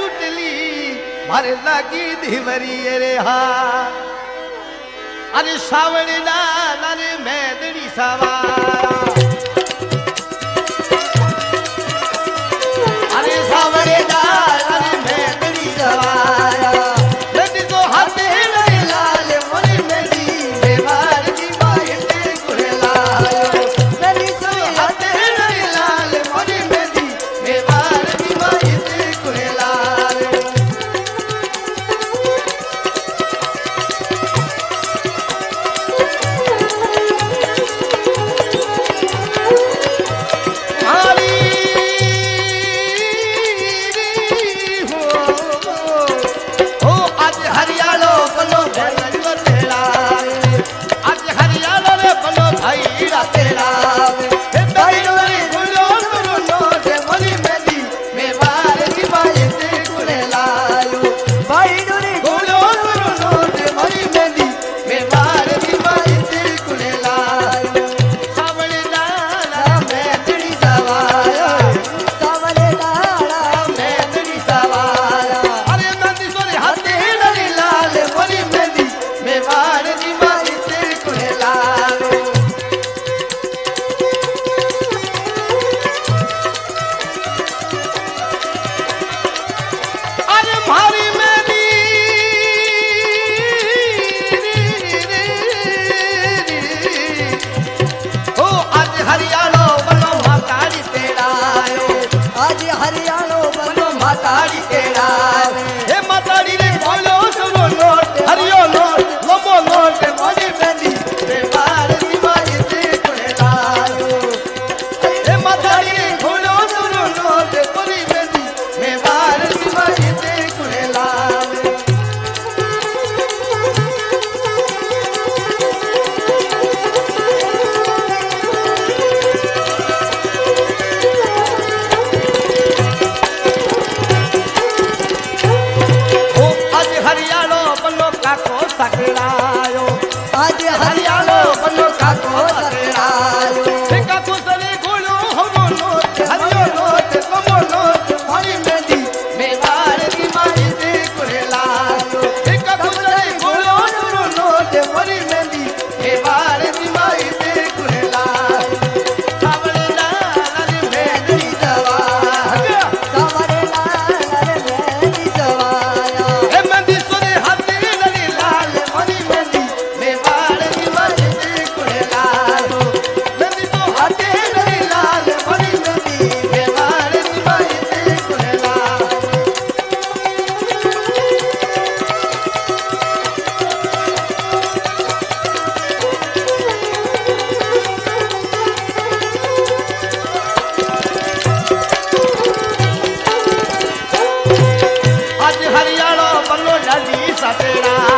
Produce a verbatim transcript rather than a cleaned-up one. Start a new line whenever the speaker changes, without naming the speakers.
totally मारे लागी धीवरी रे हा अरे सावड़ी लाल अरे मैदड़ी सवारा अरे सावड़ी लाल अरे मैदड़ी सवारा यदि तो हाथे लाल मोरी मेरी बेवार की बायते कुहला यदि तो हाथे लाल मोरी मेरी बेवार की बायते कुहला हरियाणो बनो माताड़ी तेरा हे माताड़ी रे बोलो सुनो नोट हरियो नोट लंबो नोट मोदी बेंदी बेवार दीवारी से कुड़ेला हे माताड़ी रे बोलो सुनो नोट मोदी बेंदी बेवार दीवारी से कुड़ेला सकरायो आज हरियाणो बनो काको सकरायो हे काको सरे गोलो हमो नोट हरियो नोट कमो नोट हरी मेंदी मेवार की माई से कुरेलायो हे काको सरे गोलो हमो नोट हरी मेंदी मेवार की माई से कुरेलायो सावरे लाल मेंदी दवा सावरे लाल मेंदी दवा हे मेंदी सोरे हाथे हरियाणा बनो लाली सतेरा